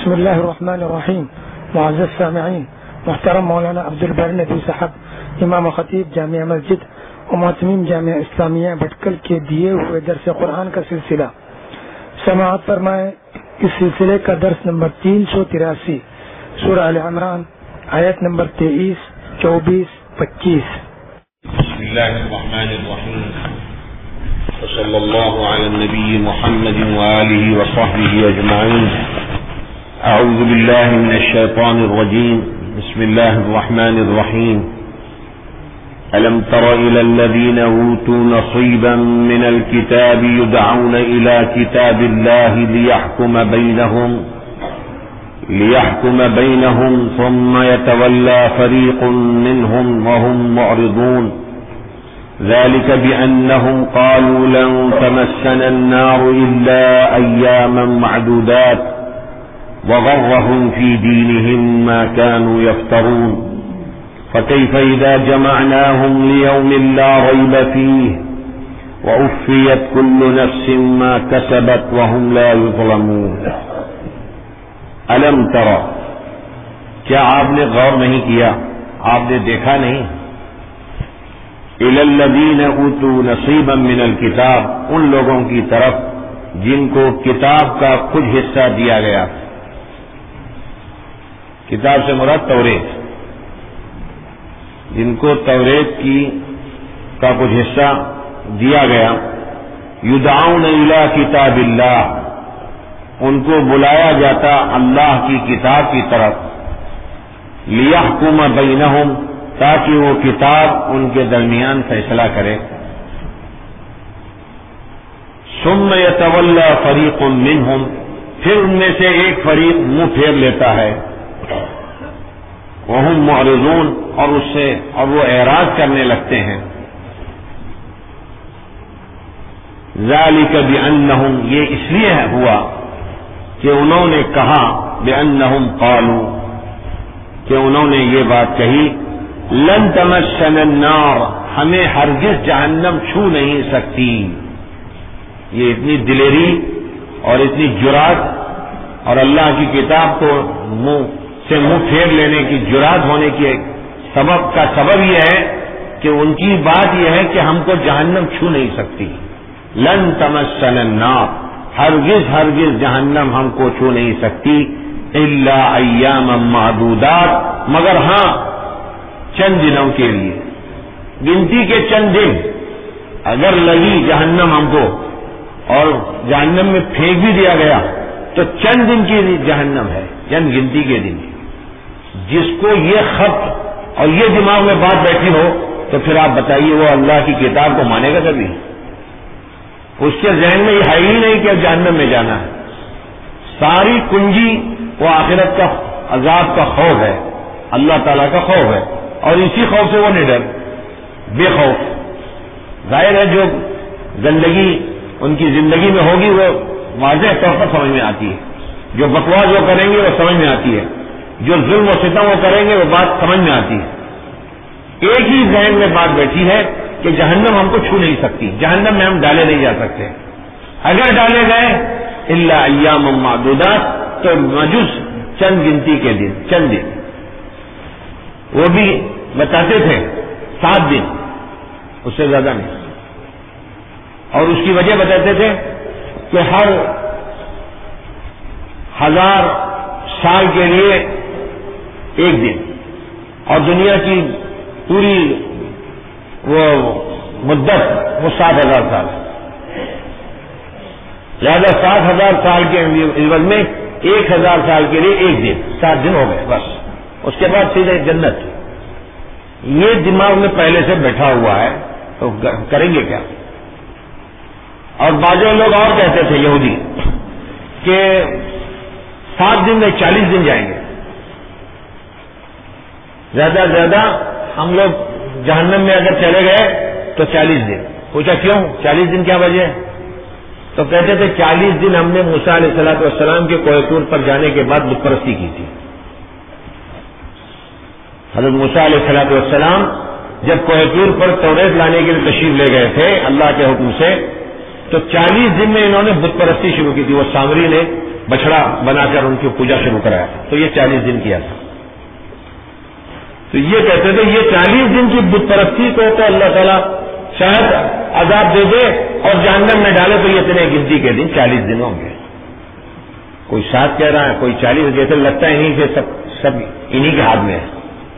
بسم اللہ الرحمن الرحیم. معزز سامعین، محترم مولانا عبدالباری ندوی صاحب، امام خطیب جامعہ مسجد و معتمین جامعہ اسلامیہ بھٹکل کے دیے ہوئے درس قرآن کا سلسلہ سماعت فرمائے. اس سلسلے کا درس نمبر 383، سورہ آل عمران، آیت نمبر 23، 24، 25. بسم اللہ الرحمن الرحیم. وصلی اللہ علی النبی محمد وآلہ وصحبہ اجمعین. اعوذ باللہ من الشیطان الرجیم. بسم اللہ الرحمن الرحیم. ألم تر إلى الذين أوتوا نصيبا من الكتاب يدعون إلى كتاب الله ليحكم بينهم ثم يتولى فريق منهم وهم معرضون. ذلك بأنهم قالوا لن تمسنا النار إلا أياما معدودات وغرهم في دينهم ما كانوا يفترون. فكيف إذا جمعناهم ليوم لا ريب فيه ووفيت كل نفس ما كسبت وهم لا يظلمون. ألم ترى، کیا آپ نے غور نہیں کیا، آپ نے دیکھا نہیں؟ إلى الذين أوتوا نصيبا من الكتاب، ان لوگوں کی طرف جن کو کتاب کا کچھ حصہ دیا گیا. کتاب سے مراد توریت، جن کو توریت کا کچھ حصہ دیا گیا. یدعون الی کتاب اللہ، ان کو بلایا جاتا اللہ کی کتاب کی طرف. لیحکم بینہم، تاکہ وہ کتاب ان کے درمیان فیصلہ کرے. ثم یتولی فریق منہم، پھر ان میں سے ایک فریق منہ پھیر لیتا ہے. وہم معرضون، اور وہ اعراض کرنے لگتے ہیں. ذالک بانہم، یہ اس لیے ہوا کہ انہوں نے کہا، بانہم قالوا، کہ انہوں نے یہ بات کہی، لن تمسنا النار، ہمیں ہرگز جہنم چھو نہیں سکتی. یہ اتنی دلیری اور اتنی جرات اور اللہ کی کتاب کو منہ پھیر لینے کی جرات ہونے کی سبب یہ ہے کہ ان کی بات یہ ہے کہ ہم کو جہنم چھو نہیں سکتی. لن تمسنا النار، ہرگز جہنم ہم کو چھو نہیں سکتی. الا ایاما معدودات، مگر ہاں چند دنوں کے لیے، گنتی کے چند دن. اگر لگی جہنم ہم کو اور جہنم میں پھینک بھی دیا گیا تو چند دن کی جہنم ہے، چند گنتی کے دن. جس کو یہ خط اور یہ دماغ میں بات بیٹھی ہو تو پھر آپ بتائیے وہ اللہ کی کتاب کو مانے گا کبھی؟ اس کے ذہن میں یہ ہے ہی نہیں کہ جہنم میں جانا ہے. ساری کنجی وہ آخرت کا عذاب کا خوف ہے، اللہ تعالیٰ کا خوف ہے، اور اسی خوف سے وہ نڈر بے خوف. ظاہر ہے جو گندگی ان کی زندگی میں ہوگی وہ واضح طور پر سمجھ میں آتی ہے. جو بکواس وہ کریں گے وہ سمجھ میں آتی ہے، جو ظلم و ستم وہ کریں گے وہ بات سمجھ میں آتی ہے. ایک ہی ذہن میں بات بیٹھی ہے کہ جہنم ہم کو چھو نہیں سکتی، جہنم میں ہم ڈالے نہیں جا سکتے. اگر ڈالے گئے الا ایام معدودات، تو مجوس چند گنتی کے دن، چند دن. وہ بھی بتاتے تھے 7 دن، اس سے زیادہ نہیں. اور اس کی وجہ بتاتے تھے کہ ہر 1000 سال کے لیے ایک دن، اور دنیا کی پوری وہ مدت وہ 7000 سال. لہذا 7000 سال کے عوض میں 1000 سال کے لیے ایک دن، 7 دن ہو گئے بس. اس کے بعد سیدھے جنت. یہ دماغ میں پہلے سے بیٹھا ہوا ہے تو کریں گے کیا؟ اور بعض لوگ اور کہتے تھے یہودی کہ 7 دن میں 40 دن جائیں گے، زیادہ سے زیادہ ہم لوگ جہنم میں اگر چلے گئے تو 40 دن. پوچھا کیوں 40 دن، کیا وجہ ہے؟ تو کہتے تھے 40 دن ہم نے موسیٰ علیہ الصلوۃ والسلام کے کوہ طور پر جانے کے بعد بت پرستی کی تھی. حضرت موسیٰ علیہ الصلوۃ والسلام جب کوہ طور پر توریت لانے کے لیے تشریف لے گئے تھے اللہ کے حکم سے، تو 40 دن میں انہوں نے بت پرستی شروع کی تھی. وہ سامری نے بچڑا بنا کر ان کی پوجا شروع کرایا، تو یہ 40 دن کیا تھا. تو یہ کہتے تھے یہ 40 دن کی بت پرستی کو تو اللہ تعالیٰ شاید عذاب دے دے اور جہنم میں ڈالے، تو یہ اتنے گنتی کے دن 40 دن ہوں گے. کوئی 7 کہہ رہا ہے، کوئی 40، جیسے لگتا ہے انہیں کہ سب انہی کے ہاتھ میں ہے.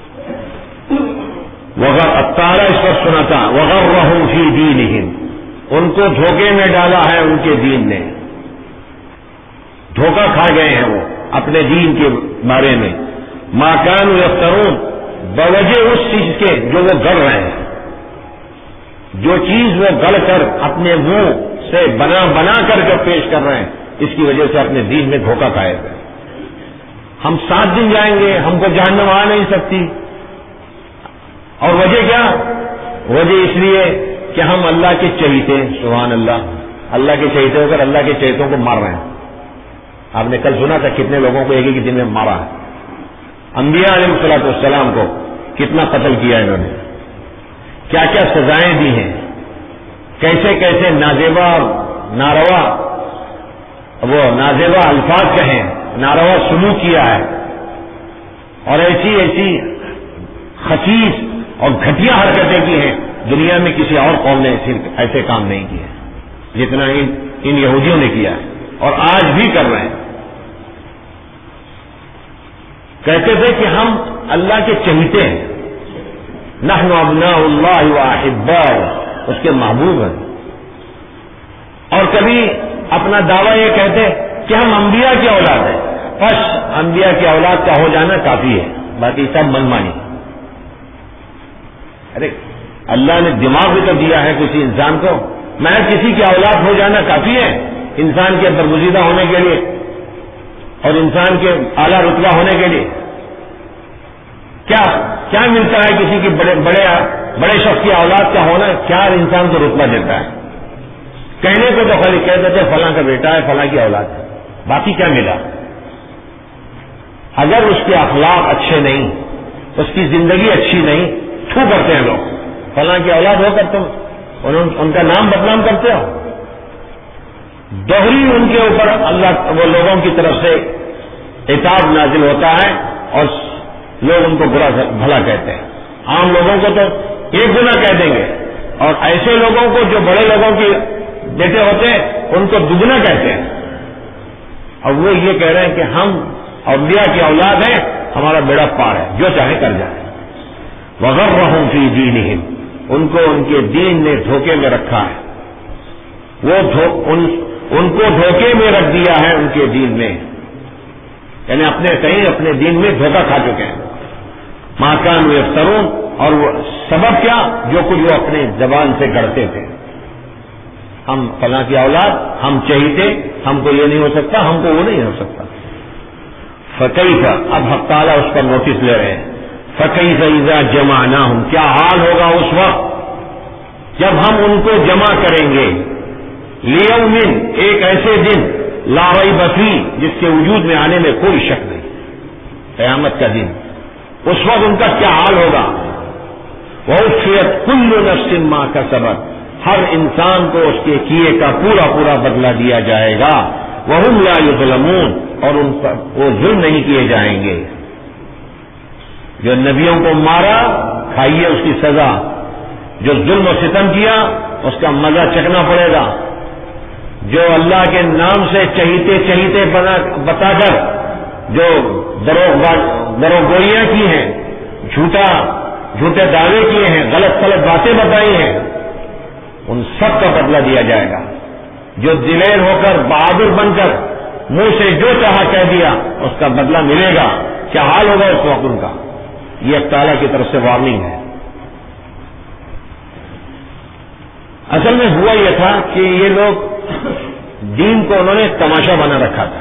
اتارا اس پر سنا تھا وغرہم فی دینہم، ان کو دھوکے میں ڈالا ہے ان کے دین نے، دھوکہ کھا گئے ہیں وہ اپنے دین کے بارے میں. ما کانوا یفترون، بوجہ اس چیز کے جو وہ گڑھ رہے ہیں، جو چیز وہ گڑھ کر اپنے منہ سے بنا کر جو پیش کر رہے ہیں، اس کی وجہ سے اپنے دین میں دھوکہ کھائے گئے. ہم 7 دن جائیں گے، ہم کو جہنم آ نہیں سکتی. اور وجہ کیا؟ وجہ اس لیے کہ ہم اللہ کے چہیتے، سبحان اللہ، اللہ کے چہیتے ہو کر اللہ کے چہیتوں کو مار رہے ہیں. آپ نے کل سنا تھا کتنے لوگوں کو ایک ہی دن میں مارا ہے. انبیاء علیہ الصلوۃ والسلام کو کتنا قتل کیا انہوں نے، کیا کیا سزائیں دی ہیں، کیسے کیسے نازیبا ناروا الفاظ کہیں، ناروا سلوک کیا ہے، اور ایسی خسیس اور گھٹیا حرکتیں کی ہیں دنیا میں کسی اور قوم نے ایسے کام نہیں کیے جتنا ان یہودیوں نے کیا ہے، اور آج بھی کر رہے ہیں. کہتے تھے کہ ہم اللہ کے چہیتے ہیں، نحن ابناء اللہ واحباؤہ، اس کے محبوب ہیں. اور کبھی اپنا دعویٰ یہ کہتے کہ ہم انبیاء کی اولاد ہیں. بس انبیاء کی اولاد کا ہو جانا کافی ہے، باقی سب منمانی. ارے اللہ نے دماغ بھی تو دیا ہے کسی انسان کو، محض کسی کی اولاد ہو جانا کافی ہے انسان کے برگزیدہ ہونے کے لیے اور انسان کے اعلیٰ رتبہ ہونے کے لیے. کیا ملتا ہے کسی کی بڑے شخص کی اولاد کا ہونا؟ کیا انسان کو رتبہ دیتا ہے؟ کہنے کو تو خالی کہتے تھے فلاں کا بیٹا ہے، فلاں کی اولاد ہے، باقی کیا ملا؟ اگر اس کے اخلاق اچھے نہیں، اس کی زندگی اچھی نہیں، تھو کرتے ہیں لوگ. فلاں کی اولاد ہو کر تم ان کا نام بدنام کرتے ہو. دوہری ان کے اوپر اللہ وہ لوگوں کی طرف سے عتاب نازل ہوتا ہے اور لوگ ان کو برا بھلا کہتے ہیں. عام لوگوں کو تو ایک گنا کہہ دیں گے، اور ایسے لوگوں کو جو بڑے لوگوں کے بیٹے ہوتے ہیں ان کو دگنا کہتے ہیں. اور وہ یہ کہہ رہے ہیں کہ ہم انبیاء کی اولاد ہیں، ہمارا بیڑا پار ہے، جو چاہے کر جائے. وغرہم فی دینہم، ان کو ان کے دین نے دھوکے میں رکھا ہے، ان کو دھوکے میں رکھ دیا ہے ان کے دین میں، یعنی اپنے دین میں دھوکہ کھا چکے ہیں. ما کانوا یفترون، اور وہ سبب کیا؟ جو کچھ وہ اپنے زبان سے گڑھتے تھے. ہم فلاں کی اولاد، ہم چہیتے، ہم کو یہ نہیں ہو سکتا، ہم کو وہ نہیں ہو سکتا. فکیف، اب حق تعالیٰ اس پر نوٹس لے رہے ہیں. فکیف اذا جمعناہم، کیا حال ہوگا اس وقت جب ہم ان کو جمع کریں گے. لیوم، ایک ایسے دن، لا ریب فیہ، جس کے وجود میں آنے میں کوئی شک نہیں، قیامت کا دن. اس وقت ان کا کیا حال ہوگا. ووفیت کل نفس ما کسبت، ہر انسان کو اس کے کیے کا پورا بدلہ دیا جائے گا. وہم لا یظلمون، اور ان پر وہ ظلم نہیں کیے جائیں گے. جو نبیوں کو مارا کھائیے اس کی سزا، جو ظلم و ستم کیا اس کا مزہ چکنا پڑے گا. جو اللہ کے نام سے چہیتے بتا کر جو دروغ گوئیاں کی ہیں، جھوٹے دعوے کیے ہیں، غلط باتیں بتائی ہیں، ان سب کا بدلہ دیا جائے گا. جو دلیر ہو کر بہادر بن کر منہ سے جو چاہا کہہ دیا اس کا بدلہ ملے گا. کیا حال ہوگا اس وقت ان کا؟ یہ اللہ تعالیٰ کی طرف سے وارننگ ہے. اصل میں ہوا یہ تھا کہ یہ لوگ دین کو انہوں نے تماشا بنا رکھا تھا.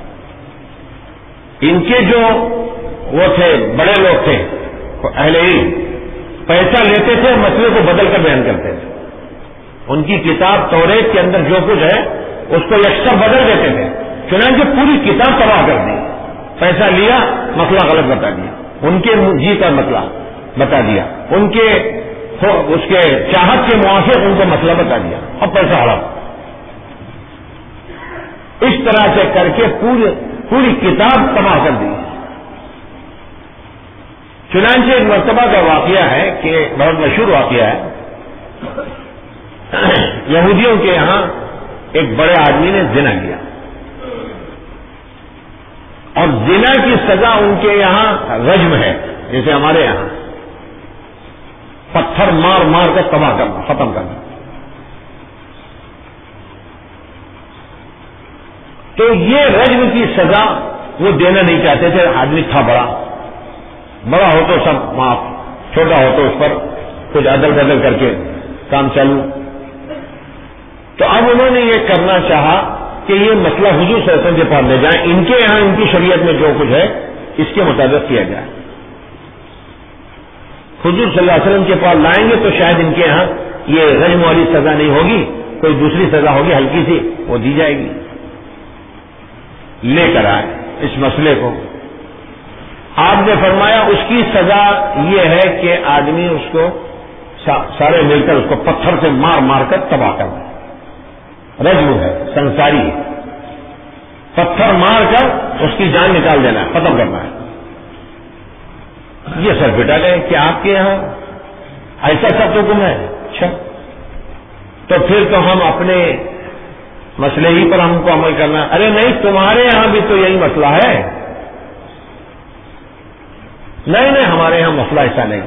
ان کے جو وہ تھے بڑے لوگ تھے اہل علم، پیسہ لیتے تھے، مسئلے کو بدل کر بیان کرتے تھے. ان کی کتاب توریت کے اندر جو کچھ ہے اس کو یکسر بدل دیتے تھے. چنانچہ پوری کتاب تباہ کر دی. پیسہ لیا، مسئلہ غلط بتا دیا، ان کے جی کا مسئلہ بتا دیا، ان کے اس کے چاہت کے موافق ان کو مسئلہ بتا دیا، اور پیسہ حرام. اس طرح سے کر کے پوری کتاب تباہ کر دی. چنانچہ ایک مرتبہ کا واقعہ ہے کہ بہت مشہور واقعہ ہے. یہودیوں کے یہاں ایک بڑے آدمی نے زنا کیا اور زنا کی سزا ان کے یہاں رجم ہے، جیسے ہمارے یہاں پتھر مار مار کر تباہ کرنا، ختم کرنا. تو یہ رجم کی سزا وہ دینا نہیں چاہتے تھے. آدمی تھا بڑا ہو تو سب معاف، چھوٹا ہو تو اس پر کچھ عدل بدل کر کے کام چالو. تو اب انہوں نے یہ کرنا چاہا کہ یہ مسئلہ حضور صلی اللہ علیہ وسلم کے پاس لے جائیں، ان کے یہاں ان کی شریعت میں جو کچھ ہے اس کے مطابق کیا جائے. حضور صلی اللہ علیہ وسلم کے پاس لائیں گے تو شاید ان کے یہاں یہ رجم والی سزا نہیں ہوگی، کوئی دوسری سزا ہوگی ہلکی سی، وہ دی جائے گی. لے کر آئے اس مسئلے کو. آپ نے فرمایا اس کی سزا یہ ہے کہ آدمی اس کو سارے مل کر اس کو پتھر سے مار مار کر تباہ کرنا. رجم ہے، سنساری ہے، پتھر مار کر اس کی جان نکال دینا ہے، ختم کرنا ہے. یہ سر پٹا گئے کہ آپ کے یہاں ایسا سخت حکم ہے. اچھا تو پھر تو ہم اپنے مسئلے ہی پر ہم کو عمل کرنا. ارے نہیں، تمہارے یہاں بھی تو یہی مسئلہ ہے. نہیں ہمارے یہاں مسئلہ ایسا نہیں.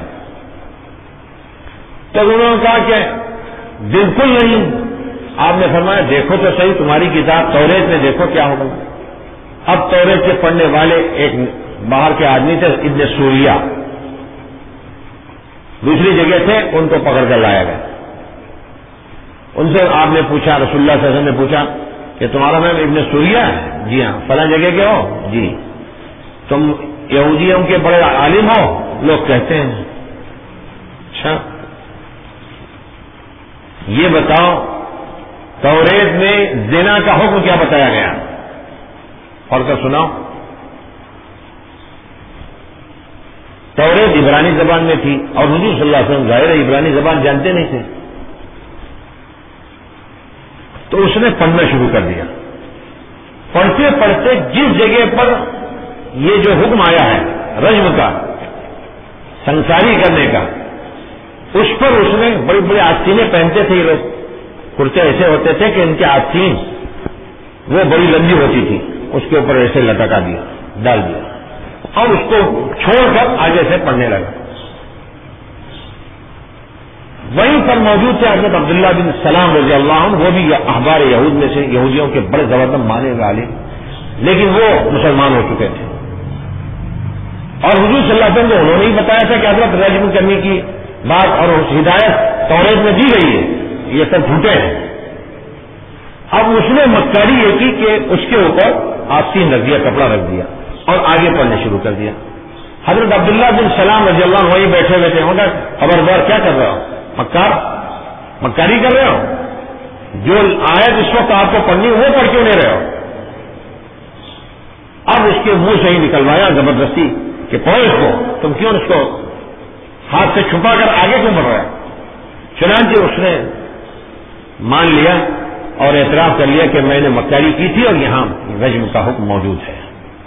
تو انہوں نے کہا کہ بالکل نہیں. آپ نے فرمایا دیکھو تو صحیح تمہاری کتاب توریت میں دیکھو کیا ہوگا. اب توریت کے پڑھنے والے ایک باہر کے آدمی تھے، ابن سوریہ، دوسری جگہ تھے، ان کو پکڑ کر لایا گیا. ان سے آپ نے پوچھا، رسول اللہ صلی اللہ علیہ وسلم نے پوچھا کہ تمہارا نام ابن سوریہ ہے؟ جی ہاں. فلاں جگہ کے ہو؟ جی. تم یہودیوں کے بڑے عالم ہو؟ لوگ کہتے ہیں. اچھا یہ بتاؤ توریت میں زنا کا حکم کیا بتایا گیا؟ پڑھ کر سناؤ. توریت عبرانی زبان میں تھی اور حضور صلی اللہ علیہ وسلم ظاہر عبرانی زبان جانتے نہیں تھے. تو اس نے پڑھنا شروع کر دیا. پڑھتے پڑھتے جس جگہ پر یہ جو حکم آیا ہے رجم کا، سنساری کرنے کا، اس پر اس نے بڑی بڑی آستینیں پہنتے تھے. یہ لوگ کرتے ایسے ہوتے تھے کہ ان کی آستین وہ بڑی لمبی ہوتی تھی، اس کے اوپر ایسے لٹکا دیا، ڈال دیا اور اس کو چھوڑ کر آگے سے پڑھنے لگا. وہیں پر موجود تھے حضرت عبداللہ بن سلام رضی اللہ عنہ، وہ بھی احبار یہود میں سے، یہودیوں کے بڑے زبردست مانے والے، لیکن وہ مسلمان ہو چکے تھے. اور حضور صلی اللہ علیہ وسلم کو انہوں نے ہی بتایا تھا کہ حضرت رجم کرنے کی بات اور اس ہدایت توریت میں دی گئی ہے، یہ سب جھوٹے ہیں. اب اس نے مکاری یہ کی کہ اس کے اوپر آستین رکھ دیا، کپڑا رکھ دیا اور آگے پڑھنے شروع کر دیا. حضرت عبداللہ بن سلام رضی اللہ عنہ وہیں بیٹھے ہوئے تھے. انہوں نے خبردار کیا کر رہے ہو؟ مکاری کر رہے ہو؟ جو آیت اس وقت آپ کو پڑھنی وہ پڑھ کیوں نہیں رہے ہو؟ اب اس کے منہ سے ہی نکلوایا زبردستی کہ پڑھو اس کو، تم کیوں اس کو ہاتھ سے چھپا کر آگے کیوں بڑھ رہا ہے؟ چنانچہ اس نے مان لیا اور اعتراف کر لیا کہ میں نے مکاری کی تھی اور یہاں رجم کا حکم موجود ہے.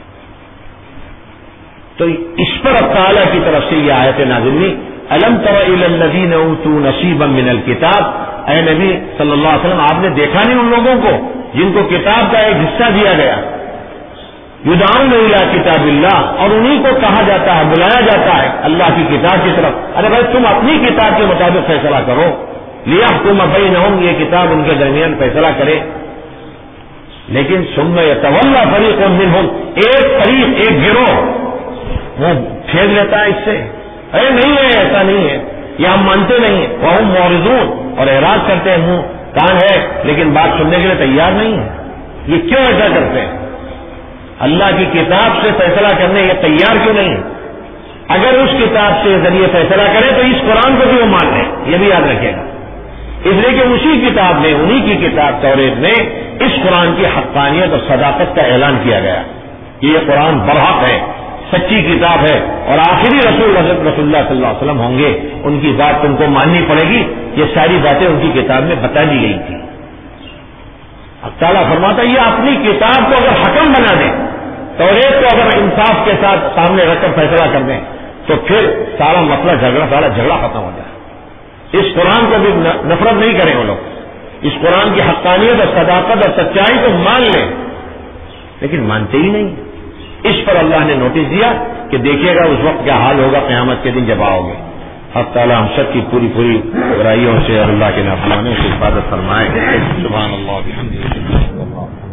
تو اس پر اب تعالیٰ کی طرف سے یہ آیت نازل ہوئی، الم تر الی الذین اوتوا نصیبا من الکتاب. اے نبی صلی اللہ علیہ وسلم، آپ نے دیکھا نہیں ان لوگوں کو جن کو کتاب کا ایک حصہ دیا گیا، یدعون الی کتاب اللہ، اور انہی کو کہا جاتا ہے، بلایا جاتا ہے اللہ کی کتاب کی طرف. ارے بھائی تم اپنی کتاب کے مطابق فیصلہ کرو. لیحکم بینہم، یہ کتاب ان کے درمیان فیصلہ کرے. لیکن ثم یتولی فریق منہم، ایک فریق، ایک گروہ وہ پھیر لیتا ہے اس سے. ارے نہیں ہے، ایسا نہیں ہے، یہ ہم مانتے نہیں ہیں. وہم معرضون، اور اعراض کرتے ہیں، منہ کان ہے لیکن بات سننے کے لیے تیار نہیں ہے. یہ کیوں ایسا کرتے ہیں؟ اللہ کی کتاب سے فیصلہ کرنے یہ تیار کیوں نہیں ہے؟ اگر اس کتاب سے ذریعے فیصلہ کرے تو اس قرآن کو بھی وہ مان لیں، یہ بھی یاد رکھے گا. اس لیے کہ اسی کتاب میں، انہی کی کتاب توریت میں اس قرآن کی حقانیت اور صداقت کا اعلان کیا گیا کہ یہ قرآن برحق ہے، سچی کتاب ہے، اور آخری رسول حضرت رسول اللہ صلی اللہ علیہ وسلم ہوں گے، ان کی بات تم کو ماننی پڑے گی. یہ ساری باتیں ان کی کتاب میں بتا دی گئی تھی. اب تعالیٰ فرماتا ہے یہ اپنی کتاب کو اگر حکم بنا دیں، توریت کو اگر انصاف کے ساتھ سامنے رکھ کر فیصلہ کر دیں تو پھر سارا مسئلہ سارا جھگڑا ختم ہو جائے۔ اس قرآن کو بھی نفرت نہیں کریں وہ لوگ، اس قرآن کی حقانیت اور صداقت اور سچائی کو مان لیں، لیکن مانتے ہی نہیں۔ اس پر اللہ نے نوٹس دیا کہ دیکھیے گا اس وقت کیا حال ہوگا قیامت کے دن جب آؤ گے۔ اب تعالیٰ ہم سب کی پوری برائیوں سے اور اللہ کے نافرمانیوں سے حفاظت فرمائے۔ سبحان اللہ بحمدہ۔